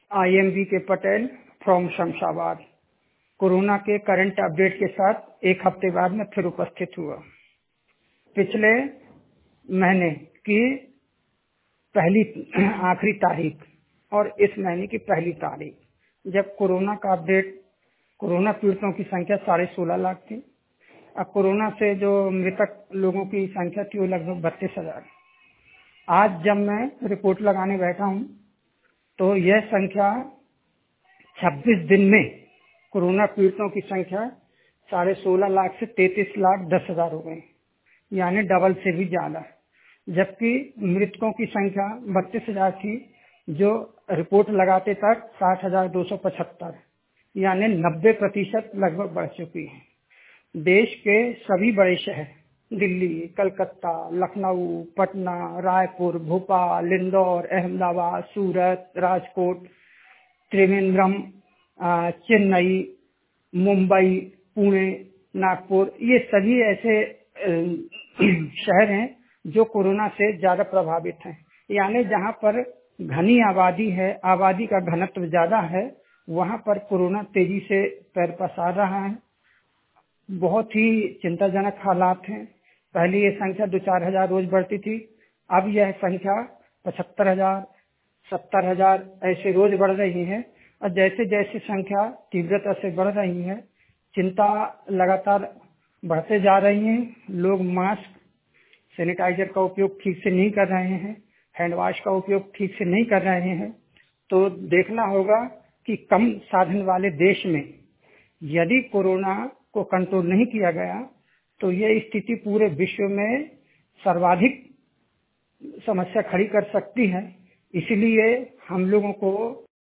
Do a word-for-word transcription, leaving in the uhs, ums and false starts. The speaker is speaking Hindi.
I M B K Patel from Shamshabad. Corona के करंट अपडेट के साथ एक हफ्ते बाद में फिर उपस्थित हुआ। पिछले महीने की पहली आखिरी तारीख और इस महीने की पहली तारीख जब कोरोना का अपडेट, कोरोना पीड़ितों की संख्या साढ़े सोलह लाख थी। अब कोरोना से जो मृतक लोगों की संख्या थी वो लगभग बत्तीस हजार। आज जब मैं रिपोर्ट लगाने बैठा हूं तो यह संख्या छब्बीस दिन में कोरोना पीड़ितों की संख्या साढ़े सोलह लाख से तैतीस लाख दस हजार हो गई, यानी डबल से भी ज्यादा। जबकि मृतकों की संख्या बत्तीस हजार थी, जो रिपोर्ट लगाते तक साठ हजार दो सौ पचहत्तर, यानी नब्बे प्रतिशत लगभग बढ़ चुकी है। देश के सभी बड़े शहर दिल्ली, कलकत्ता, लखनऊ, पटना, रायपुर, भोपाल, इंदौर, अहमदाबाद, सूरत, राजकोट, त्रिवेंद्रम, चेन्नई, मुंबई, पुणे, नागपुर, ये सभी ऐसे शहर हैं जो कोरोना से ज्यादा प्रभावित हैं। यानी जहां पर घनी आबादी है, आबादी का घनत्व ज्यादा है, वहां पर कोरोना तेजी से पैर पसार रहा है। बहुत ही चिंताजनक हालात हैं। पहले ये संख्या दो चार हजार रोज बढ़ती थी, अब यह संख्या पचहत्तर हजार सत्तर हजार ऐसे रोज बढ़ रही है। और जैसे जैसे संख्या तीव्रता से बढ़ रही है, चिंता लगातार बढ़ते जा रही है। लोग मास्क, सैनिटाइजर का उपयोग ठीक से नहीं कर रहे हैं, हैंड वॉश का उपयोग ठीक से नहीं कर रहे हैं। तो देखना होगा कि कम साधन वाले देश में यदि कोरोना को कंट्रोल नहीं किया गया तो यह स्थिति पूरे विश्व में सर्वाधिक समस्या खड़ी कर सकती है। इसलिए हम लोगों को